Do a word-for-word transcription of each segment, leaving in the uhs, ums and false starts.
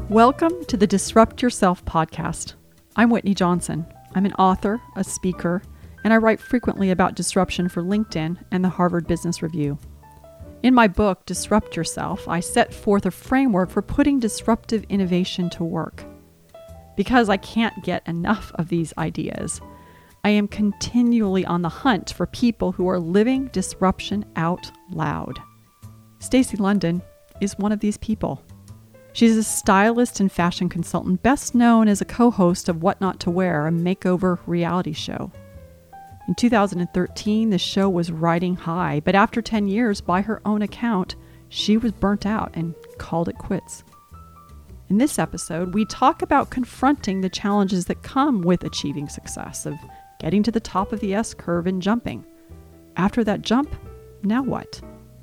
Welcome to the Disrupt Yourself podcast. I'm Whitney Johnson. I'm an author, a speaker, and I write frequently about disruption for LinkedIn and the Harvard Business Review. In my book, Disrupt Yourself, I set forth a framework for putting disruptive innovation to work. Because I can't get enough of these ideas, I am continually on the hunt for people who are living disruption out loud. Stacy London is one of these people. She's a stylist and fashion consultant, best known as a co-host of What Not to Wear, a makeover reality show. In two thousand thirteen, the show was riding high, but after ten years, by her own account, she was burnt out and called it quits. In this episode, we talk about confronting the challenges that come with achieving success, of getting to the top of the S-curve and jumping. After that jump, now what?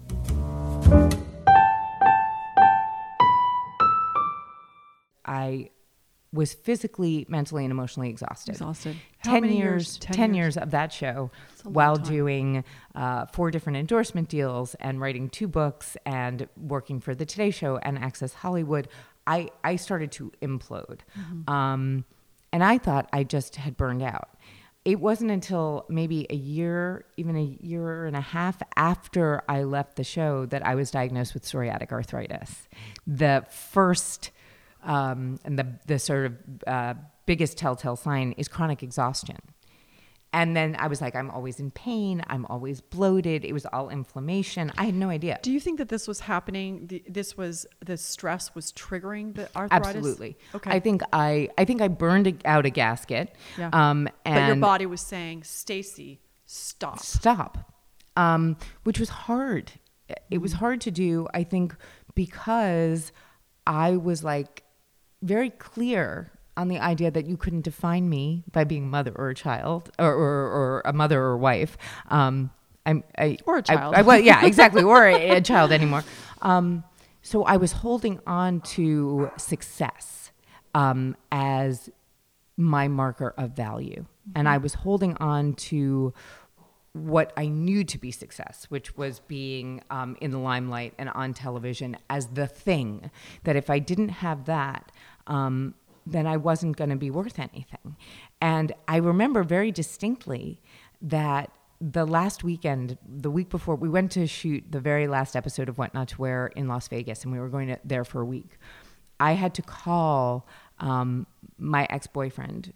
I was physically, mentally, and emotionally exhausted. Exhausted. How ten many years, years? Ten, ten years. years of that show, while doing uh, four different endorsement deals and writing two books and working for the Today Show and Access Hollywood. I, I started to implode. Mm-hmm. Um, and I thought I just had burned out. It wasn't until maybe a year, even a year and a half after I left the show that I was diagnosed with psoriatic arthritis. The first Um, and the the sort of uh, biggest telltale sign is chronic exhaustion. And then I was like, I'm always in pain. I'm always bloated. It was all inflammation. I had no idea. Do you think that this was happening? The, this was the stress was triggering the arthritis? Absolutely. Okay. I think I I think I burned out a gasket. Yeah. Um, and but your body was saying, Stacy, stop. Stop. Um, which was hard. It was hard to do. I think because I was like, very clear on the idea that you couldn't define me by being mother or a child or, or, or a mother or a wife. Um, I'm, I, or a child. I, I, well, yeah, exactly. Or a, a child anymore. Um, so I was holding on to success um, as my marker of value. Mm-hmm. And I was holding on to what I knew to be success, which was being um, in the limelight and on television as the thing, that if I didn't have that, um, then I wasn't going to be worth anything. And I remember very distinctly that the last weekend, the week before, we went to shoot the very last episode of What Not to Wear in Las Vegas, and we were going to, there for a week. I had to call um, my ex-boyfriend,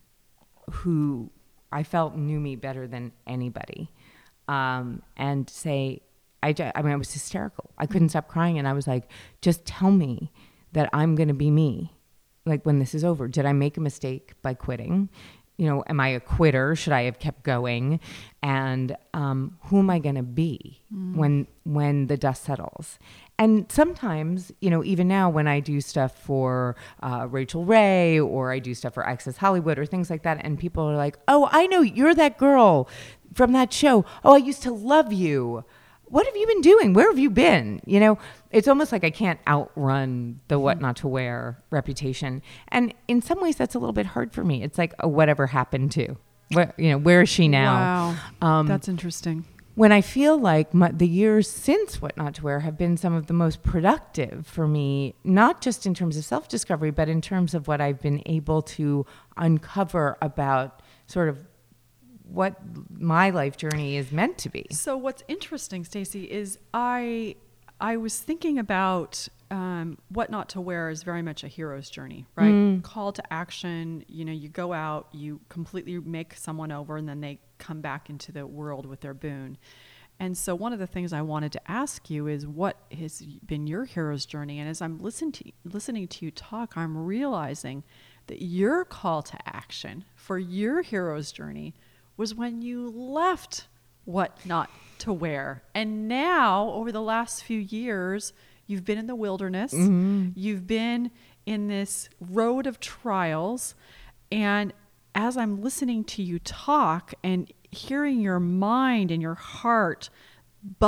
who I felt knew me better than anybody, um, and say, I, just, I mean, I was hysterical. I couldn't stop crying. And I was like, just tell me that I'm going to be me. Like, when this is over, did I make a mistake by quitting? You know, am I a quitter? Should I have kept going? And um, who am I going to be mm. when when the dust settles? And sometimes, you know, even now when I do stuff for uh, Rachel Ray, or I do stuff for Access Hollywood or things like that, and people are like, oh, I know, you're that girl from that show. Oh, I used to love you. What have you been doing? Where have you been? You know, it's almost like I can't outrun the What Not to Wear reputation. And in some ways, that's a little bit hard for me. It's like, oh, whatever happened to? Where, you know, where is she now? Wow, um, that's interesting. When I feel like my, the years since What Not to Wear have been some of the most productive for me, not just in terms of self-discovery, but in terms of what I've been able to uncover about sort of what my life journey is meant to be. So what's interesting, Stacy, is I I was thinking about um, What Not to Wear is very much a hero's journey, right? Mm. Call to action. You know, you go out, you completely make someone over, and then they come back into the world with their boon. And so one of the things I wanted to ask you is, what has been your hero's journey? And as I'm listening to listening to you talk, I'm realizing that your call to action for your hero's journey was when you left What Not to Wear. And now, over the last few years, you've been in the wilderness. Mm-hmm. You've been in this road of trials. And as I'm listening to you talk and hearing your mind and your heart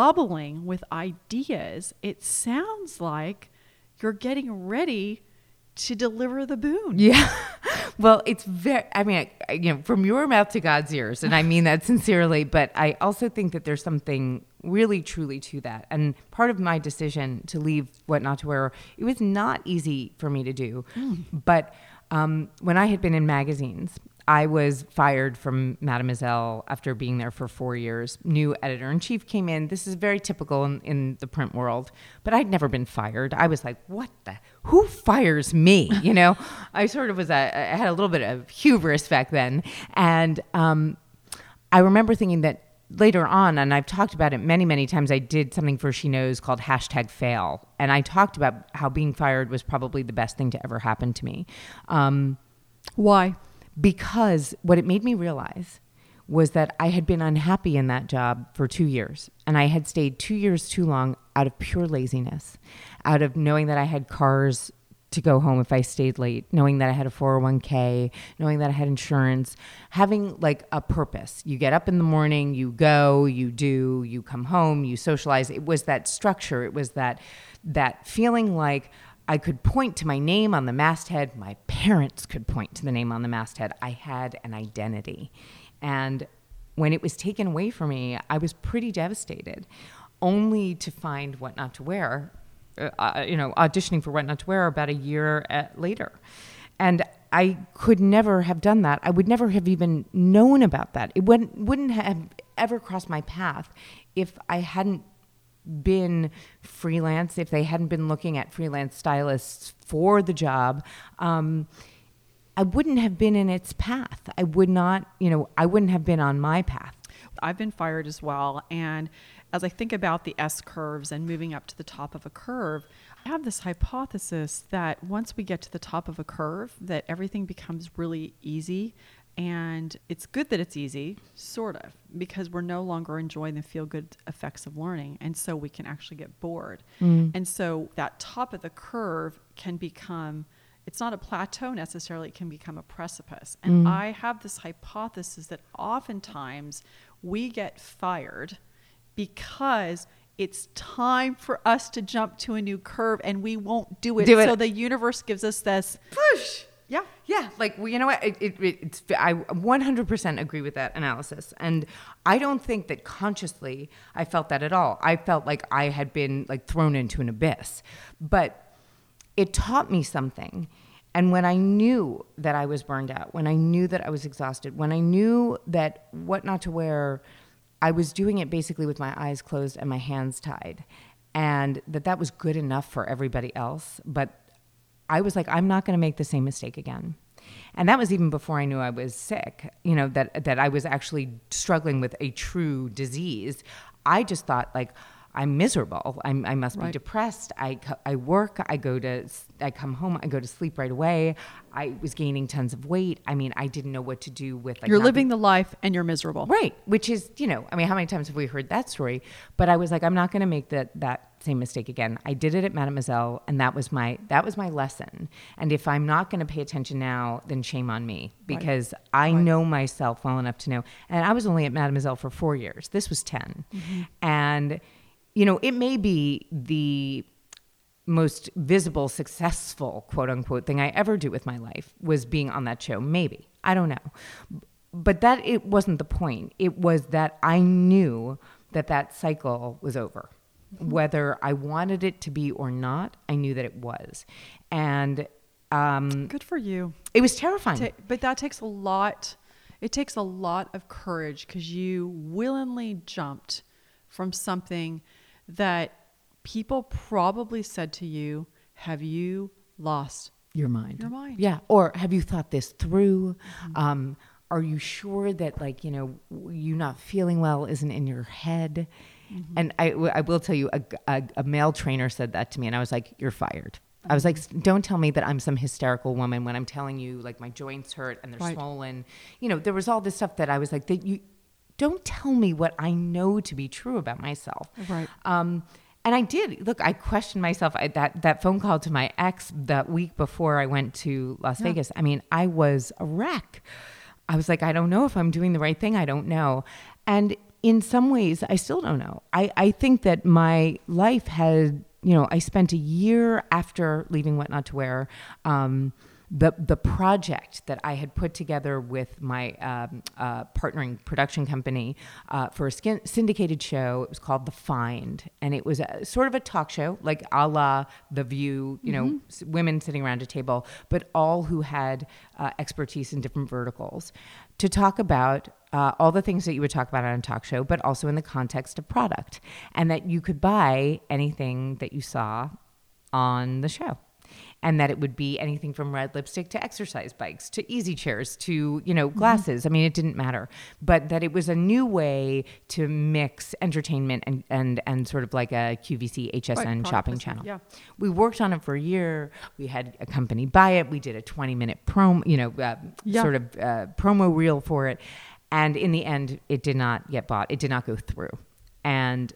bubbling with ideas, it sounds like you're getting ready to deliver the boon. Yeah. Well, it's very, I mean, I, you know, from your mouth to God's ears, and I mean that sincerely, but I also think that there's something really, truly to that. And part of my decision to leave What Not to Wear, it was not easy for me to do. Mm. But um, when I had been in magazines, I was fired from Mademoiselle after being there for four years. New editor-in-chief came in. This is very typical in, in the print world, but I'd never been fired. I was like, what the, who fires me? You know, I sort of was, a, I had a little bit of hubris back then. And um, I remember thinking that later on, and I've talked about it many, many times, I did something for She Knows called hashtag fail. And I talked about how being fired was probably the best thing to ever happen to me. Um, Why? Because what it made me realize was that I had been unhappy in that job for two years. And I had stayed two years too long out of pure laziness, out of knowing that I had cars to go home if I stayed late, knowing that I had a four oh one k, knowing that I had insurance, having like a purpose. You get up in the morning, you go, you do, you come home, you socialize. It was that structure. It was that that feeling like I could point to my name on the masthead. My parents could point to the name on the masthead. I had an identity. And when it was taken away from me, I was pretty devastated, only to find What Not to Wear, uh, you know, auditioning for What Not to Wear about a year at, later. And I could never have done that. I would never have even known about that. It wouldn't, wouldn't have ever crossed my path if I hadn't been freelance, if they hadn't been looking at freelance stylists for the job. Um, I wouldn't have been in its path. I would not, you know, I wouldn't have been on my path. I've been fired as well. And as I think about the S curves and moving up to the top of a curve, I have this hypothesis that once we get to the top of a curve, that everything becomes really easy. And it's good that it's easy, sort of, because we're no longer enjoying the feel-good effects of learning. And so we can actually get bored. Mm. And so that top of the curve can become, it's not a plateau necessarily, it can become a precipice. And mm. I have this hypothesis that oftentimes we get fired because it's time for us to jump to a new curve and we won't do it. Do it. So the universe gives us this push. Yeah. Yeah. Like, well, you know what? It, it, it's, I one hundred percent agree with that analysis. And I don't think that consciously I felt that at all. I felt like I had been like thrown into an abyss, but it taught me something. And when I knew that I was burned out, when I knew that I was exhausted, when I knew that What Not to Wear, I was doing it basically with my eyes closed and my hands tied, and that that was good enough for everybody else. But I was like, I'm not going to make the same mistake again. And that was even before I knew I was sick, you know, that that I was actually struggling with a true disease. I just thought, like, I'm miserable. I'm, I must right. be depressed. I, I work. I go to, I come home. I go to sleep right away. I was gaining tons of weight. I mean, I didn't know what to do with. Like, you're living the life and you're miserable. Right. Which is, you know, I mean, how many times have we heard that story? But I was like, I'm not going to make that, that same mistake again. I did it at Mademoiselle, and that was my, that was my lesson. And if I'm not going to pay attention now, then shame on me, because right. I right. know myself well enough to know. And I was only at Mademoiselle for four years. This was ten. Mm-hmm. And you know, it may be the most visible, successful, quote unquote, thing I ever do with my life was being on that show. Maybe. I don't know. But that it wasn't the point. It was that I knew that that cycle was over. Mm-hmm. Whether I wanted it to be or not, I knew that it was. And um, good for you. It was terrifying. Ta- but that takes a lot. It takes a lot of courage, because you willingly jumped from something that people probably said to you, have you lost your mind? Your mind. Yeah. Or have you thought this through? Mm-hmm. Um, are you sure that, like, you know, you not feeling well isn't in your head? Mm-hmm. And I, I will tell you, a, a, a male trainer said that to me, and I was like, you're fired. Mm-hmm. I was like, don't tell me that I'm some hysterical woman when I'm telling you, like, my joints hurt and they're right. swollen. You know, there was all this stuff that I was like, that you... Don't tell me what I know to be true about myself. Right. Um, and I did. Look, I questioned myself. I, that that phone call to my ex that week before I went to Las yeah. Vegas, I mean, I was a wreck. I was like, I don't know if I'm doing the right thing. I don't know. And in some ways, I still don't know. I, I think that my life had you know, I spent a year after leaving What Not to Wear, um, the the project that I had put together with my um, uh, partnering production company uh, for a skin- syndicated show. It was called The Find, and it was a, sort of a talk show, like a la The View, you know, mm-hmm. s- women sitting around a table, but all who had uh, expertise in different verticals, to talk about uh, all the things that you would talk about on a talk show, but also in the context of product, and that you could buy anything that you saw on the show. And that it would be anything from red lipstick to exercise bikes to easy chairs to, you know, glasses. Mm-hmm. I mean, it didn't matter. But that it was a new way to mix entertainment and, and, and sort of like a Q V C H S N right, shopping channel. Yeah. We worked on it for a year. We had a company buy it. We did a twenty minute promo, you know, uh, yeah. sort of uh, promo reel for it. And in the end, it did not get bought. It did not go through. And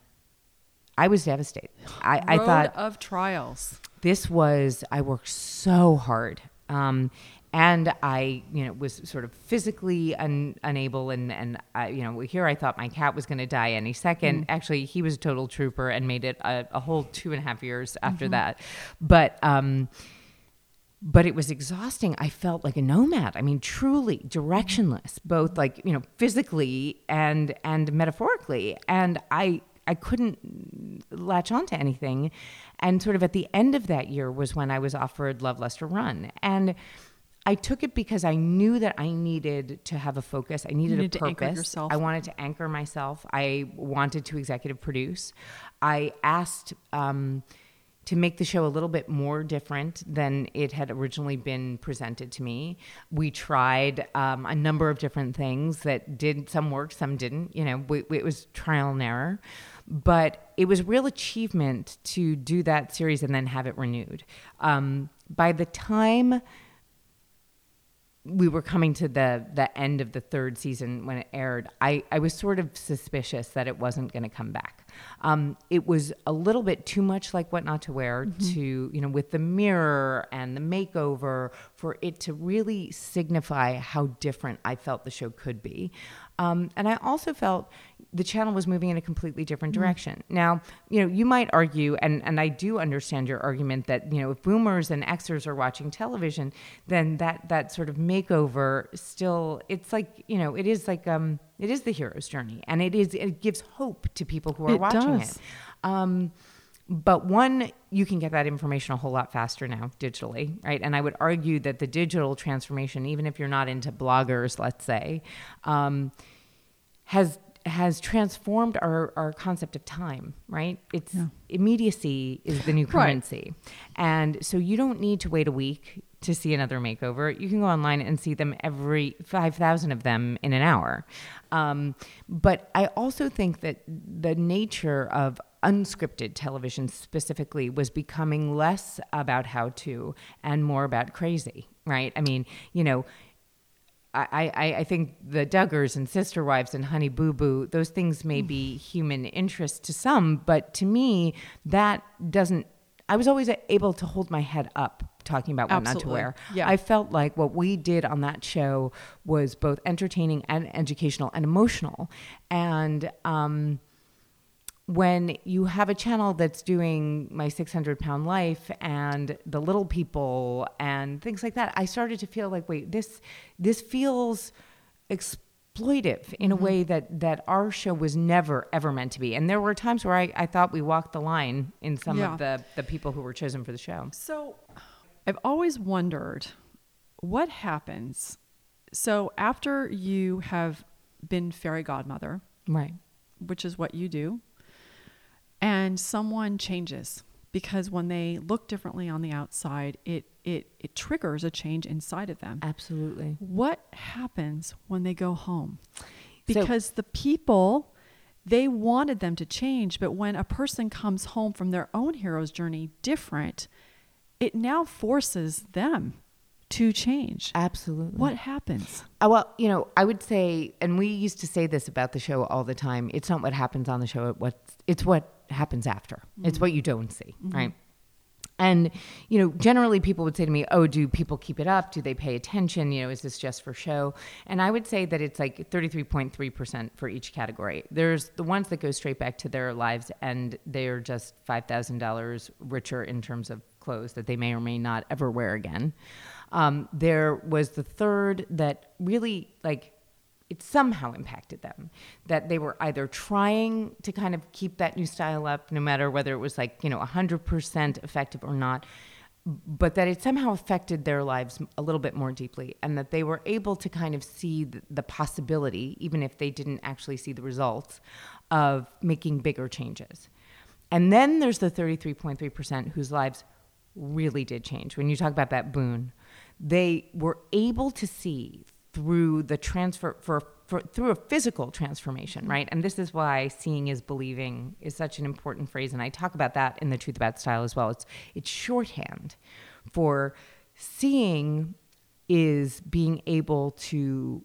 I was devastated. I, I thought of trials. This was, I worked so hard. Um, and I, you know, was sort of physically un, unable. And, and I, you know, here I thought my cat was going to die any second. Mm. Actually, he was a total trooper and made it a, a whole two and a half years after mm-hmm. that. But, um, but it was exhausting. I felt like a nomad. I mean, truly directionless, both like, you know, physically and, and metaphorically. And I, I couldn't latch on to anything. And sort of at the end of that year was when I was offered Love, Lust, or Run. And I took it because I knew that I needed to have a focus. I needed, needed a purpose. To anchor yourself. I wanted to anchor myself. I wanted to executive produce. I asked um, to make the show a little bit more different than it had originally been presented to me. We tried um, a number of different things that did, some worked, some didn't. You know, we, we, it was trial and error. But it was a real achievement to do that series and then have it renewed. Um, by the time we were coming to the the end of the third season when it aired, I, I was sort of suspicious that it wasn't going to come back. Um, it was a little bit too much like What Not to Wear mm-hmm. to, you know, with the mirror and the makeover for it to really signify how different I felt the show could be. Um, and I also felt the channel was moving in a completely different direction. Mm. Now, you know, you might argue, and, and I do understand your argument that, you know, if boomers and Xers are watching television, then that, that sort of makeover still, it's like, you know, it is like, um, it is the hero's journey, and it is, it gives hope to people who are it watching does. it. Um, But one, you can get that information a whole lot faster now digitally, right? And I would argue that the digital transformation, even if you're not into bloggers, let's say, um, has has transformed our, our concept of time, right? It's yeah. immediacy is the new currency. Right. And so you don't need to wait a week to see another makeover. You can go online and see them every five thousand of them in an hour. Um, but I also think that the nature of unscripted television specifically was becoming less about how to and more about crazy, right? I mean, you know, I, I, I think the Duggars and Sister Wives and Honey Boo Boo, those things may be human interest to some, but to me, that doesn't, I was always able to hold my head up talking about What Not to Wear. Yeah. I felt like what we did on that show was both entertaining and educational and emotional. And, um, when you have a channel that's doing My six hundred pound Life and The Little People and things like that, I started to feel like, wait, this this feels exploitive in mm-hmm. a way that, that our show was never, ever meant to be. And there were times where I, I thought we walked the line in some yeah. of the, the people who were chosen for the show. So I've always wondered what happens. So after you have been fairy godmother, right, which is what you do, and someone changes because when they look differently on the outside, it, it, it triggers a change inside of them. Absolutely. What happens when they go home? Because so, the people, they wanted them to change, but when a person comes home from their own hero's journey different, it now forces them to change. Absolutely. What happens? Uh, well, you know, I would say, and we used to say this about the show all the time, it's not what happens on the show, it's what, it's what happens after. Mm-hmm. It's what you don't see, mm-hmm. right? And, you know, generally people would say to me, oh, do people keep it up? Do they pay attention? You know, is this just for show? And I would say that it's like thirty-three point three percent for each category. There's the ones that go straight back to their lives and they're just five thousand dollars richer in terms of clothes that they may or may not ever wear again. Um, there was the third that really, like, it somehow impacted them, that they were either trying to kind of keep that new style up, no matter whether it was like, you know, one hundred percent effective or not, but that it somehow affected their lives a little bit more deeply, and that they were able to kind of see the, the possibility, even if they didn't actually see the results, of making bigger changes. And then there's the thirty-three point three percent whose lives really did change. When you talk about that boon, they were able to see through the transfer for, for through a physical transformation, right? And this is why seeing is believing is such an important phrase, and I talk about that in The Truth About Style as well. It's it's shorthand for seeing is being able to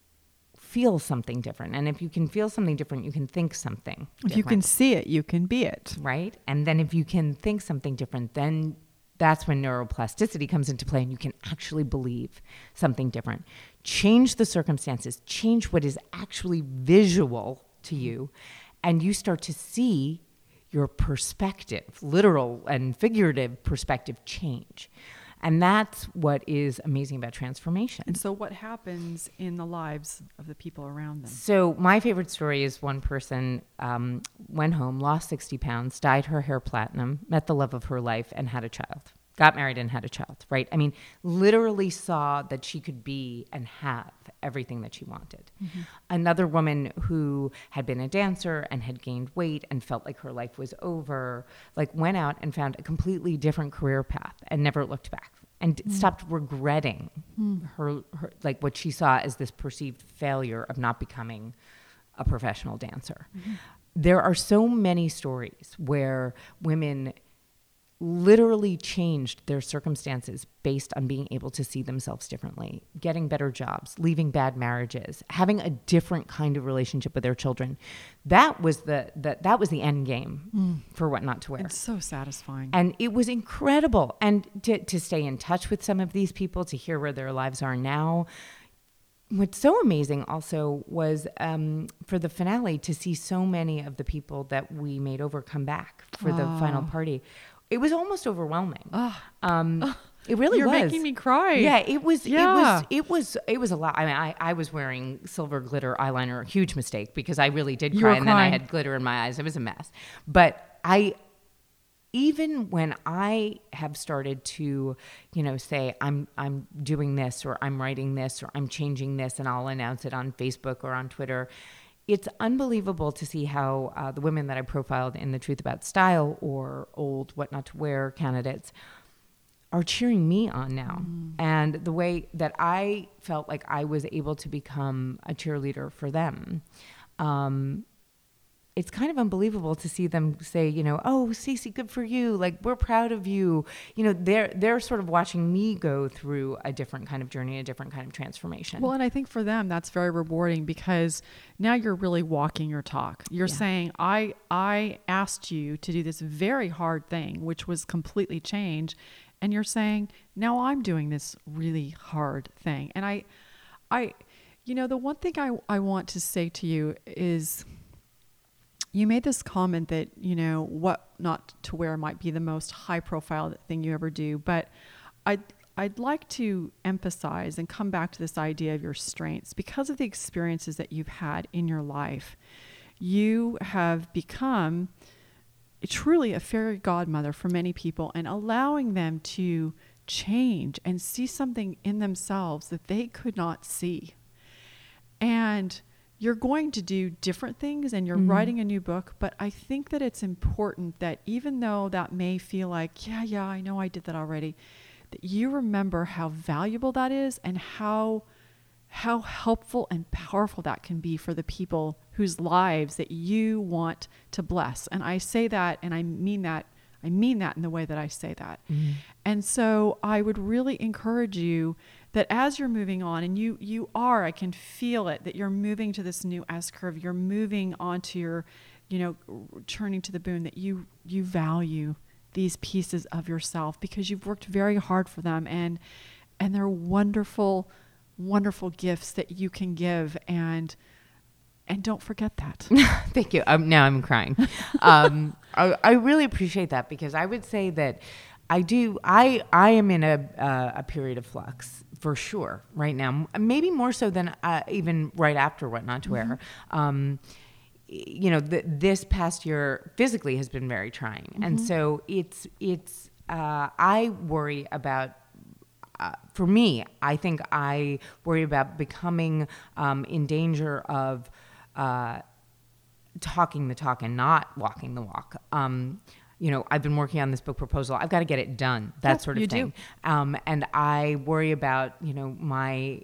feel something different, and if you can feel something different, you can think something different. If you can see it, you can be it, right? And then if you can think something different, then that's when neuroplasticity comes into play and you can actually believe something different. Change the circumstances, change what is actually visual to you, and you start to see your perspective, literal and figurative perspective change. And that's what is amazing about transformation. And so what happens in the lives of the people around them? So my favorite story is one person um, went home, lost sixty pounds, dyed her hair platinum, met the love of her life, and had a child. Got married and had a child, right? I mean, literally saw that she could be and have everything that she wanted. Mm-hmm. Another woman who had been a dancer and had gained weight and felt like her life was over, like went out and found a completely different career path and never looked back and mm. stopped regretting mm. her, her, like what she saw as this perceived failure of not becoming a professional dancer. Mm-hmm. There are so many stories where women literally changed their circumstances based on being able to see themselves differently, getting better jobs, leaving bad marriages, having a different kind of relationship with their children. That was the, the that was the end game mm. for What Not to Wear. It's so satisfying. And it was incredible. And to, to stay in touch with some of these people, to hear where their lives are now. What's so amazing also was um, for the finale to see so many of the people that we made over come back for oh. the final party. It was almost overwhelming. Oh. Um, oh. It really You're was. You're making me cry. Yeah, it was. Yeah. It was. It was. It was a lot. I mean, I, I was wearing silver glitter eyeliner, a huge mistake because I really did cry, and then I had glitter in my eyes. It was a mess. But I, even when I have started to, you know, say I'm I'm doing this or I'm writing this or I'm changing this, and I'll announce it on Facebook or on Twitter. It's unbelievable to see how uh, the women that I profiled in The Truth About Style or old What Not to Wear candidates are cheering me on now. Mm. And the way that I felt like I was able to become a cheerleader for them. Um, it's kind of unbelievable to see them say, you know, oh, Stacey, good for you. Like, we're proud of you. You know, they're they're sort of watching me go through a different kind of journey, a different kind of transformation. Well, and I think for them, that's very rewarding because now you're really walking your talk. You're yeah. saying, I I asked you to do this very hard thing, which was completely change. And you're saying, now I'm doing this really hard thing. And I, I, you know, the one thing I, I want to say to you is, you made this comment that, you know, What Not to Wear might be the most high profile thing you ever do. But I'd, I'd like to emphasize and come back to this idea of your strengths. Because of the experiences that you've had in your life, you have become truly a fairy godmother for many people and allowing them to change and see something in themselves that they could not see. And you're going to do different things and you're mm-hmm. writing a new book, but I think that it's important that even though that may feel like, yeah, yeah, I know I did that already, that you remember how valuable that is and how how helpful and powerful that can be for the people whose lives that you want to bless. And I say that, and I mean that, I mean that in the way that I say that. Mm-hmm. And so I would really encourage you that as you're moving on, and you you are, I can feel it, that you're moving to this new S-curve, you're moving onto your, you know, turning to the boon, that you you value these pieces of yourself because you've worked very hard for them, and and they're wonderful, wonderful gifts that you can give, and and don't forget that. Thank you. Um, now I'm crying. um, I, I really appreciate that, because I would say that I do. I I am in a uh, a period of flux for sure right now. Maybe more so than uh, even right after What Not to Wear. Mm-hmm. Um, you know, th- this past year physically has been very trying, mm-hmm. and so it's it's. Uh, I worry about. Uh, for me, I think I worry about becoming um, in danger of uh, talking the talk and not walking the walk. Um, you know, I've been working on this book proposal. I've got to get it done. That yep, sort of you thing. Do. Um, and I worry about, you know, my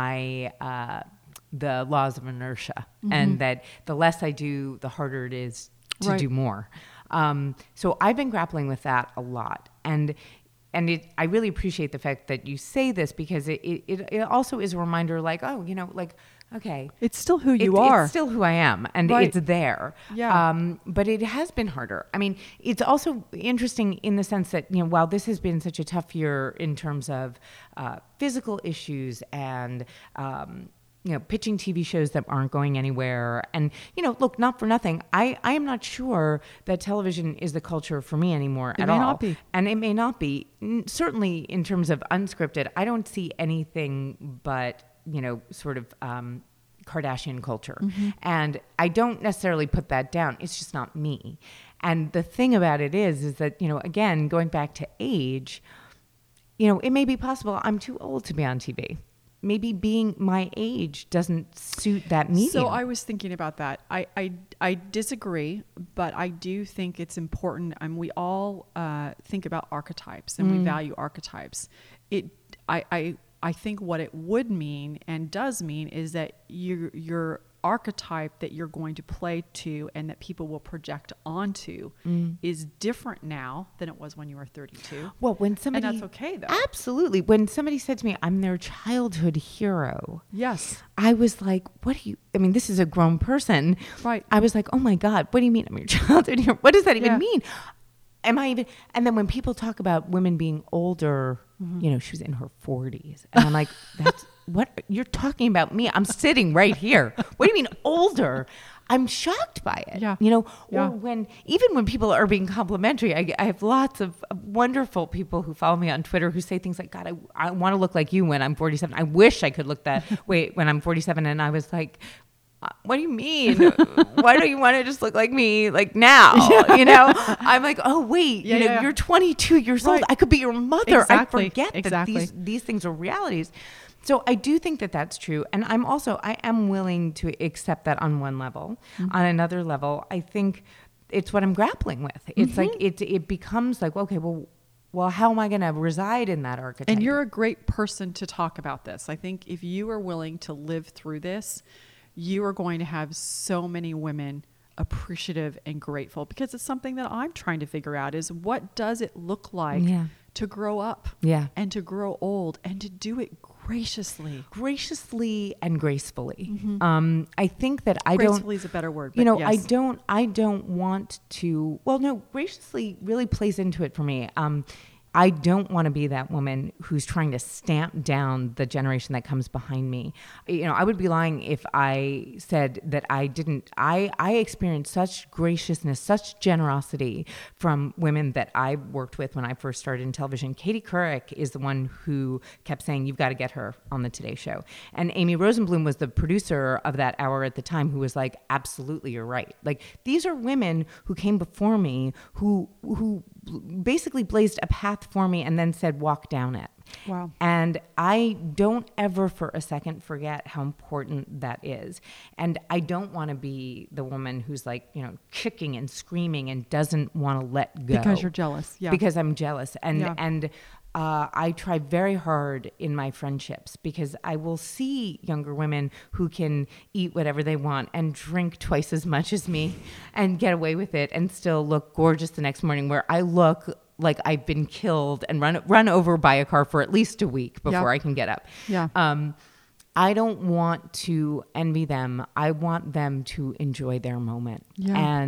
my uh, the laws of inertia, mm-hmm. and that the less I do, the harder it is to right. do more. Um, so I've been grappling with that a lot, and. And it, I really appreciate the fact that you say this, because it, it, it also is a reminder, like, oh, you know, like, okay. It's still who you it, are. It's still who I am, and right. it's there. Yeah. Um, but it has been harder. I mean, it's also interesting in the sense that, you know, while this has been such a tough year in terms of uh, physical issues and, um, you know, pitching T V shows that aren't going anywhere. And, you know, look, not for nothing. I, I am not sure that television is the culture for me anymore it at may all. Not be. And it may not be. Certainly in terms of unscripted, I don't see anything but, you know, sort of um, Kardashian culture. Mm-hmm. And I don't necessarily put that down. It's just not me. And the thing about it is, is that, you know, again, going back to age, you know, it may be possible I'm too old to be on T V. Maybe being my age doesn't suit that medium. So I was thinking about that. I, I, I disagree, but I do think it's important. And we all uh, think about archetypes, and mm. we value archetypes. It, I, I, I think what it would mean and does mean is that your your archetype that you're going to play to and that people will project onto mm. is different now than it was when you were thirty-two. Well, when somebody, and that's okay though. Absolutely. When somebody said to me, I'm their childhood hero. Yes. I was like, what do you, I mean, this is a grown person. Right. I was like, oh my God, what do you mean I'm your childhood hero? What does that even yeah. mean? Am I even, and then when people talk about women being older, mm-hmm. you know, she was in her forties. And I'm like, that's, what, you're talking about me. I'm sitting right here. What do you mean older? I'm shocked by it. Yeah. You know, yeah. or when, even when people are being complimentary, I, I have lots of wonderful people who follow me on Twitter who say things like, God, I, I want to look like you when I'm forty-seven. I wish I could look that way when I'm forty-seven. And I was like, what do you mean? Why don't you want to just look like me like now? Yeah. You know, I'm like, oh wait, yeah, you know, yeah. you're twenty-two years right. old. I could be your mother. Exactly. I forget exactly. that these, these things are realities. So I do think that that's true. And I'm also, I am willing to accept that on one level. Mm-hmm. On another level, I think it's what I'm grappling with. It's mm-hmm. like, it, it becomes like, okay, well, well, how am I going to reside in that archetype? And you're a great person to talk about this. I think if you are willing to live through this, you are going to have so many women appreciative and grateful, because it's something that I'm trying to figure out is what does it look like yeah. to grow up yeah. and to grow old and to do it graciously. Graciously and gracefully. Mm-hmm. Um, I think that I gracefully don't... Gracefully is a better word. But you know, yes. I don't, I don't want to, well, no, graciously really plays into it for me. Um, I don't want to be that woman who's trying to stamp down the generation that comes behind me. You know, I would be lying if I said that I didn't. I, I experienced such graciousness, such generosity from women that I worked with when I first started in television. Katie Couric is the one who kept saying, you've got to get her on the Today Show. And Amy Rosenblum was the producer of that hour at the time, who was like, absolutely, you're right. Like, these are women who came before me who who basically blazed a path for me and then said, walk down it. Wow. And I don't ever for a second forget how important that is. And I don't want to be the woman who's like, you know, kicking and screaming and doesn't want to let go. Because you're jealous. Yeah. Because I'm jealous. And, yeah. and, Uh, I try very hard in my friendships, because I will see younger women who can eat whatever they want and drink twice as much as me and get away with it and still look gorgeous the next morning, where I look like I've been killed and run run over by a car for at least a week before yeah. I can get up. Yeah. Um, I don't want to envy them. I want them to enjoy their moment. Yeah. And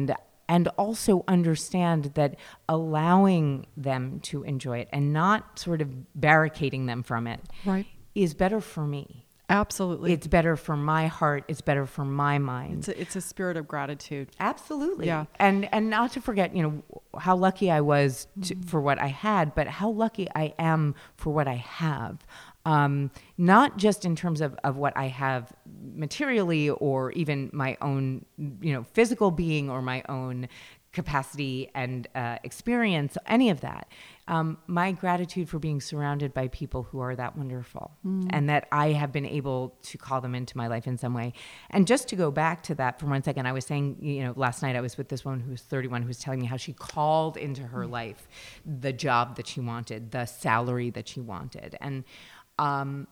and also understand that allowing them to enjoy it and not sort of barricading them from it Right. is better for me. Absolutely. It's better for my heart. It's better for my mind. It's a, it's a spirit of gratitude. Absolutely. Yeah. And and not to forget, you know, how lucky I was to, Mm-hmm. for what I had, but how lucky I am for what I have. Um, not just in terms of, of what I have materially or even my own, you know, physical being or my own capacity and uh, experience, any of that. Um, my gratitude for being surrounded by people who are that wonderful mm. and that I have been able to call them into my life in some way. And just to go back to that for one second, I was saying, you know, last night I was with this woman who was thirty-one who was telling me how she called into her mm. life the job that she wanted, the salary that she wanted. And um,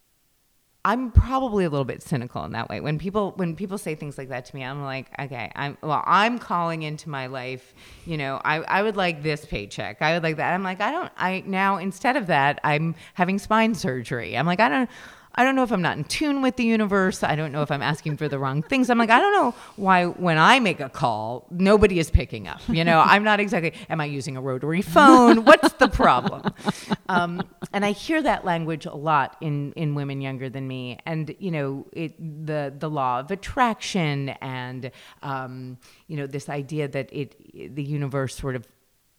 I'm probably a little bit cynical in that way. When people when people say things like that to me, I'm like, okay, I'm well, I'm calling into my life, you know, I, I would like this paycheck. I would like that. I'm like, I don't I now instead of that, I'm having spine surgery. I'm like, I don't I don't know if I'm not in tune with the universe. I don't know if I'm asking for the wrong things. I'm like, I don't know why when I make a call, nobody is picking up. You know, I'm not exactly, am I using a rotary phone? What's the problem? Um, and I hear that language a lot in, in women younger than me. And, you know, it, the, the law of attraction and, um, you know, this idea that it, the universe sort of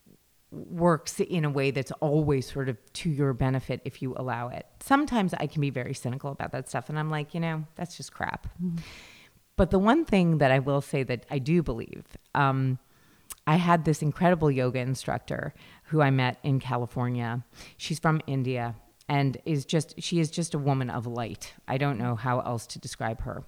works in a way that's always sort of to your benefit if you allow it. Sometimes I can be very cynical about that stuff, and I'm like, you know, that's just crap. Mm-hmm. But the one thing that I will say that I do believe, um, I had this incredible yoga instructor who I met in California. She's from India and is just, she is just a woman of light. I don't know how else to describe her.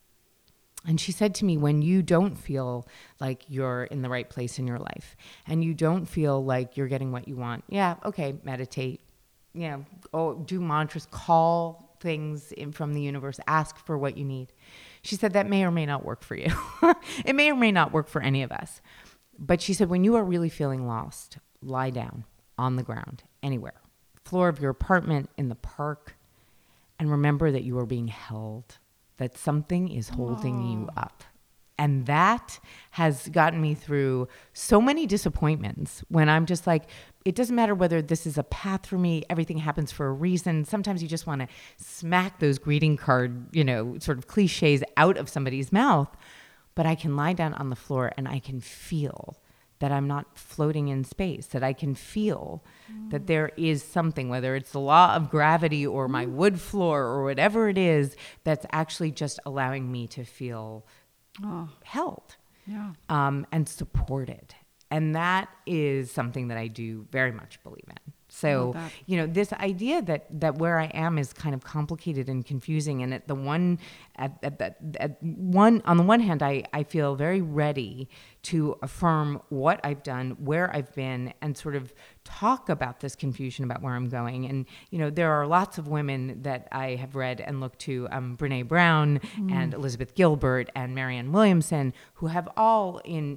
And she said to me, when you don't feel like you're in the right place in your life and you don't feel like you're getting what you want, yeah, okay, meditate, you know, or do mantras, call things in from the universe, ask for what you need. She said that may or may not work for you. It may or may not work for any of us. But she said, when you are really feeling lost, lie down on the ground, anywhere, floor of your apartment, in the park, and remember that you are being held, that something is holding Aww. You up. And that has gotten me through so many disappointments when I'm just like, it doesn't matter whether this is a path for me. Everything happens for a reason. Sometimes you just want to smack those greeting card, you know, sort of cliches out of somebody's mouth. But I can lie down on the floor and I can feel that I'm not floating in space, that I can feel mm. that there is something, whether it's the law of gravity or my wood floor or whatever it is, that's actually just allowing me to feel oh. held yeah. um, and supported. And that is something that I do very much believe in. So, you know, this idea that, that where I am is kind of complicated and confusing. And at the one, at, at, at, at one, on the one hand, I, I feel very ready to affirm what I've done, where I've been, and sort of talk about this confusion about where I'm going. And, you know, there are lots of women that I have read and looked to, um, Brene Brown mm. and Elizabeth Gilbert and Marianne Williamson, who have all in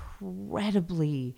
incredibly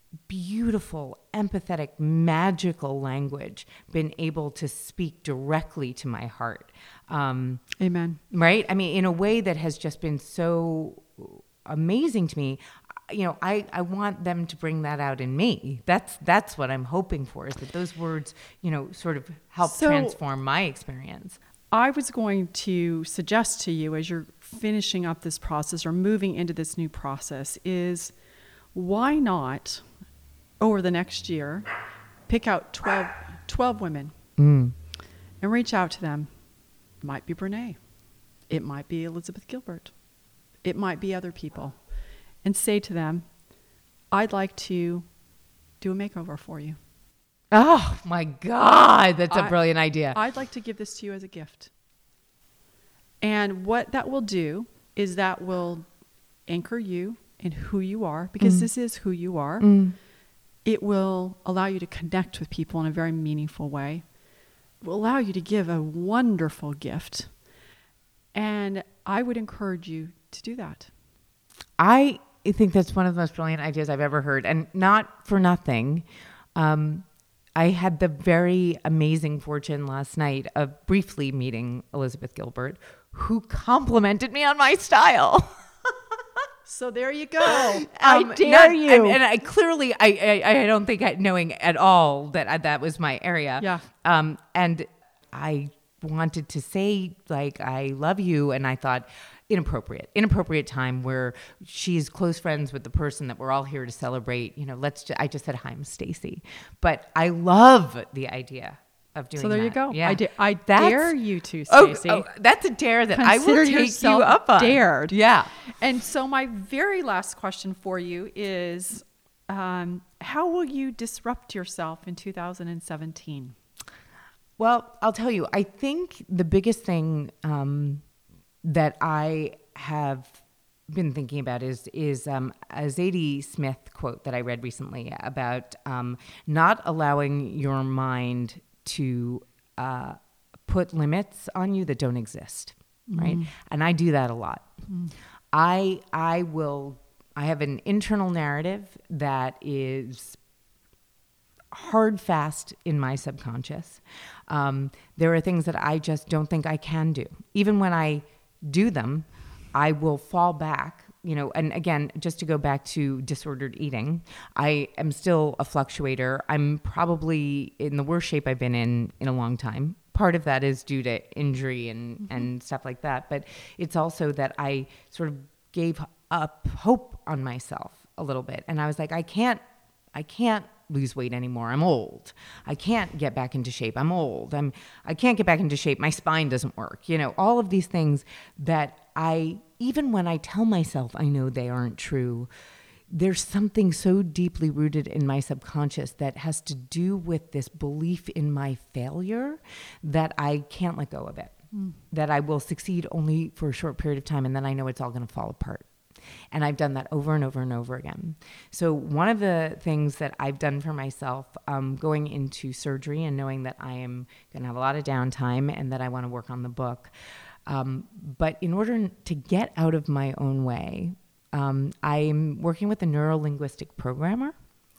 beautiful, empathetic, magical language been able to speak directly to my heart. Um, Amen. Right? I mean, in a way that has just been so amazing to me. You know, I, I want them to bring that out in me. That's that's what I'm hoping for, is that those words, you know, sort of help so, transform my experience. I was going to suggest to you as you're finishing up this process or moving into this new process is why not, over the next year, pick out twelve, twelve women mm. and reach out to them. It might be Brene. It might be Elizabeth Gilbert. It might be other people. And say to them, I'd like to do a makeover for you. Oh, my God. That's a I, brilliant idea. I'd like to give this to you as a gift. And what that will do is that will anchor you in who you are, because mm. this is who you are. Mm. It will allow you to connect with people in a very meaningful way. It will allow you to give a wonderful gift. And I would encourage you to do that. I think that's one of the most brilliant ideas I've ever heard. And not for nothing. Um, I had the very amazing fortune last night of briefly meeting Elizabeth Gilbert, who complimented me on my style. So there you go. I Um, dare not- you. And, and I clearly, I, I, I don't think I, knowing at all that I, that was my area. Yeah. Um, and I wanted to say, like, I love you. And I thought, inappropriate, inappropriate time where she's close friends with the person that we're all here to celebrate. You know, let's, ju- I just said, hi, I'm Stacy. But I love the idea of doing that. So there you go. Yeah. I, da- I That's- dare you to, Oh, Stacy. oh, that's a dare that I Consider will take yourself you up on. dared. Yeah. And so my very last question for you is, um, how will you disrupt yourself in two thousand seventeen? Well, I'll tell you, I think the biggest thing um, that I have been thinking about is is um, a Zadie Smith quote that I read recently about um, not allowing your mind to uh, put limits on you that don't exist, right? Mm. And I do that a lot. Mm. I I will. I have an internal narrative that is hard fast in my subconscious. Um, there are things that I just don't think I can do. Even when I do them, I will fall back, you know, and again, just to go back to disordered eating, I am still a fluctuator. I'm probably in the worst shape I've been in in a long time. Part of that is due to injury and, mm-hmm. and stuff like that. But it's also that I sort of gave up hope on myself a little bit. And I was like, I can't, I can't lose weight anymore. I'm old. I can't get back into shape. I'm old. I'm, I can't get back into shape. My spine doesn't work. You know, all of these things that I, even when I tell myself I know they aren't true, there's something so deeply rooted in my subconscious that has to do with this belief in my failure that I can't let go of it, mm. that I will succeed only for a short period of time. And then I know it's all going to fall apart. And I've done that over and over and over again. So one of the things that I've done for myself, um, going into surgery and knowing that I am going to have a lot of downtime and that I want to work on the book. Um, but in order to get out of my own way, um, I'm working with a neuro-linguistic programmer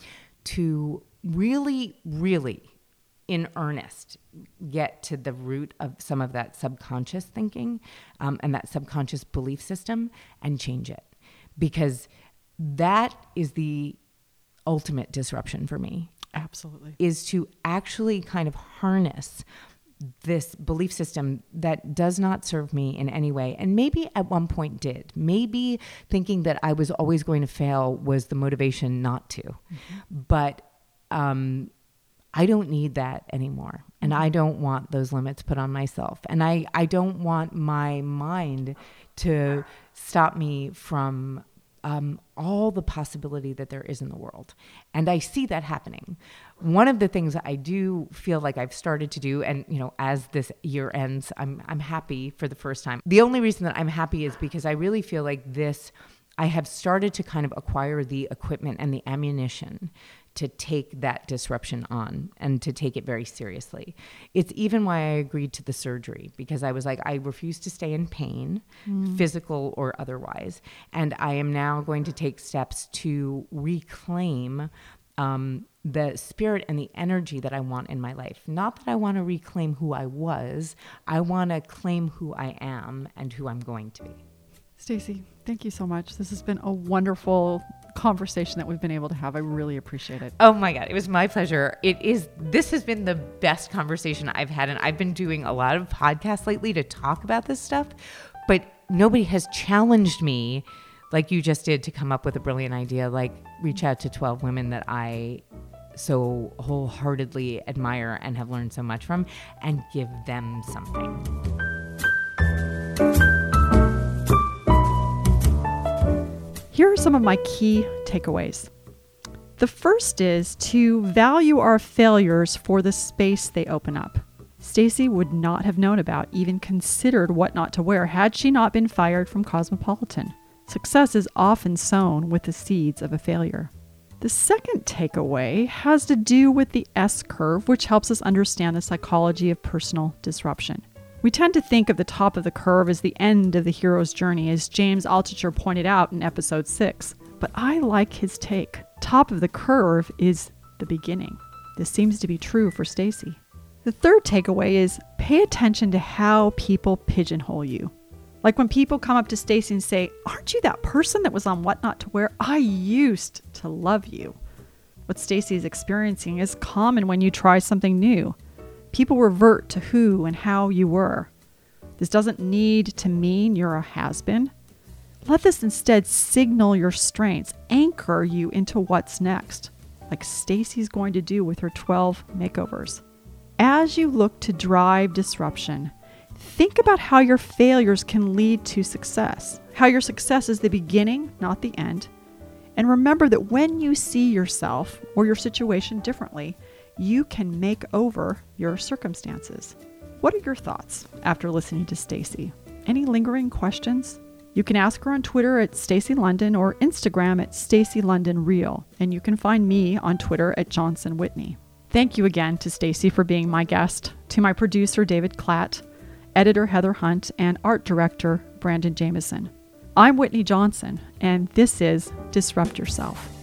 to really, really, in earnest, get to the root of some of that subconscious thinking um, and that subconscious belief system and change it. Because that is the ultimate disruption for me. Absolutely. Is to actually kind of harness this belief system that does not serve me in any way. And maybe at one point did. Maybe thinking that I was always going to fail was the motivation not to. Mm-hmm. But um, I don't need that anymore. And I don't want those limits put on myself. And I, I don't want my mind to stop me from um, all the possibility that there is in the world. And I see that happening. One of the things that I do feel like I've started to do, and you know, as this year ends, I'm I'm happy for the first time. The only reason that I'm happy is because I really feel like this, I have started to kind of acquire the equipment and the ammunition to take that disruption on and to take it very seriously. It's even why I agreed to the surgery, because I was like, I refuse to stay in pain, mm. physical or otherwise. And I am now going to take steps to reclaim um, the spirit and the energy that I want in my life. Not that I want to reclaim who I was. I want to claim who I am and who I'm going to be. Stacy, thank you so much. This has been a wonderful conversation that we've been able to have. I really appreciate it. Oh my God, it was my pleasure. It is, this has been the best conversation I've had. And I've been doing a lot of podcasts lately to talk about this stuff, but nobody has challenged me like you just did to come up with a brilliant idea, like reach out to twelve women that I so wholeheartedly admire and have learned so much from and give them something. Here are some of my key takeaways. The first is to value our failures for the space they open up. Stacy would not have known about, even considered what not to wear had she not been fired from Cosmopolitan. Success is often sown with the seeds of a failure. The second takeaway has to do with the S-curve, which helps us understand the psychology of personal disruption. We tend to think of the top of the curve as the end of the hero's journey, as James Altucher pointed out in episode six. But I like his take. Top of the curve is the beginning. This seems to be true for Stacy. The third takeaway is pay attention to how people pigeonhole you. Like when people come up to Stacy and say, "Aren't you that person that was on What Not to Wear? I used to love you." What Stacy is experiencing is common when you try something new. People revert to who and how you were. This doesn't need to mean you're a has-been. Let this instead signal your strengths, anchor you into what's next, like Stacy's going to do with her twelve makeovers. As you look to drive disruption, think about how your failures can lead to success, how your success is the beginning, not the end. And remember that when you see yourself or your situation differently, you can make over your circumstances. What are your thoughts after listening to Stacy? Any lingering questions? You can ask her on Twitter at Stacy London or Instagram at Stacy London Real, and you can find me on Twitter at Johnson Whitney. Thank you again to Stacy for being my guest, to my producer David Klatt, editor Heather Hunt, and art director Brandon Jameson. I'm Whitney Johnson, and this is Disrupt Yourself.